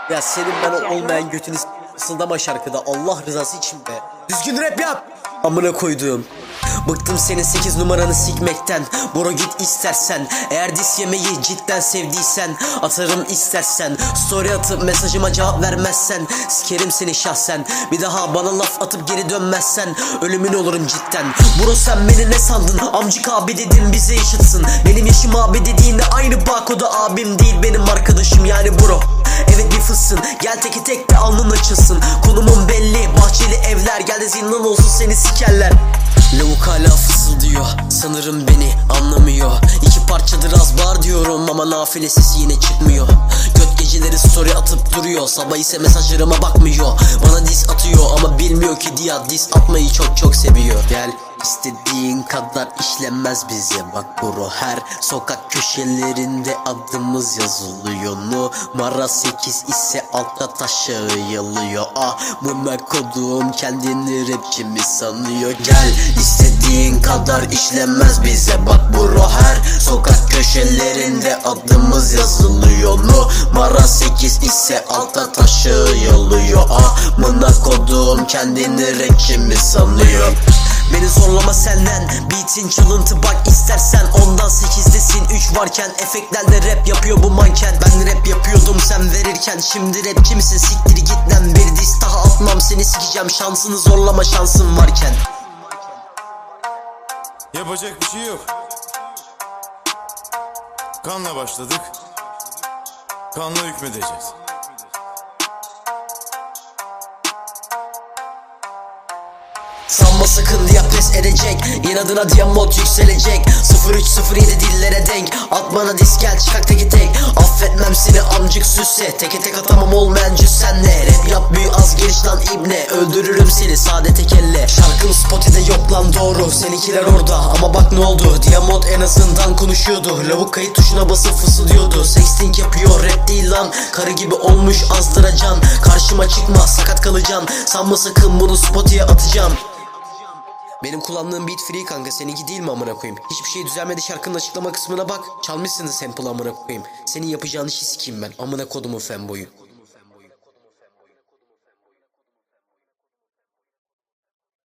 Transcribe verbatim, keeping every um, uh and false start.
Ya senin ben o olmayan götünü s- fısıldama şarkıda Allah rızası için be. Düzgün rap yap. Amına koyduğum. Bıktım senin sekiz numaranı sikmekten. Bro git istersen. Eğer dis yemeyi cidden sevdiysen atarım istersen. Story atıp mesajıma cevap vermezsen sikerim seni şahsen. Bir daha bana laf atıp geri dönmezsen ölümün olurum cidden. Bro sen beni ne sandın? Amcık abi dedin bize yaşıtsın. Benim yaşım abi dediğinde aynı bak o da abim değil benim arkadaşım yani bro. Evet bir fıssın, gel teki tek de alnın açılsın. Konumun belli, bahçeli evler, gel de zindan olsun seni sikerler. Lavuk hala fısıldıyor, sanırım beni anlamıyor. İki parçadır az var diyorum ama nafile sesi yine çıkmıyor. Göt geceleri story atıp duruyor, sabah ise mesajlarıma bakmıyor. Bana diss atıyor ama bilmiyor ki Diyat diss atmayı çok çok seviyor. Gel istediğin kadar işlenmez bize bak bro. Her sokak köşelerinde adımız yazılıyor. Numara sekiz ise altta taşağı yalıyor. Ah mıma kodum kendini rapçi mi sanıyor? Gel istediğin kadar işlenmez bize bak bro. Her sokak köşelerinde adımız yazılıyor. Numara sekiz ise altta taşağı yalıyor. Ah mıma kodum kendini rapçi mi sanıyor? Beni zorlama senden, beatin çalıntı bak istersen. Ondan sekizdesin üç varken efektlerle rap yapıyor bu manken. Ben rap yapıyordum sen verirken, şimdi rapçi misin siktir git lan. Bir diss daha atmam seni sikeceğim, şansını zorlama şansın varken. Yapacak bir şey yok. Kanla başladık, kanla hükmedeceğiz. Sanma sakın diye pes edecek, inadına diye mod yükselecek. Sıfır üç sıfır yedi dillere denk, at bana disk gel çıkak teki tek. Affetmem seni amcık süsse, teke tek atamam olmayan cüssenle. Rap yap büyü az geliş lan ibne, öldürürüm seni sade tek elle. Şarkın Spotify'de yok lan doğru, seninkiler orada ama bak ne oldu. Diamond en azından konuşuyordu, lavuk kayıt tuşuna basıp fısıldıyordu. Sexting yapıyor rap değil lan, karı gibi olmuş azdıracan. Karşıma çıkma sakat kalacaksın, sanma sakın bunu Spotify'a atacağım. Benim kullandığım beat free kanka, seninki değil mi amına koyayım? Hiçbir şey düzelmedi, şarkının açıklama kısmına bak. Çalmışsınız sample amına koyayım. Senin yapacağın işi sikeyim ben, amına kodumun fanboyu.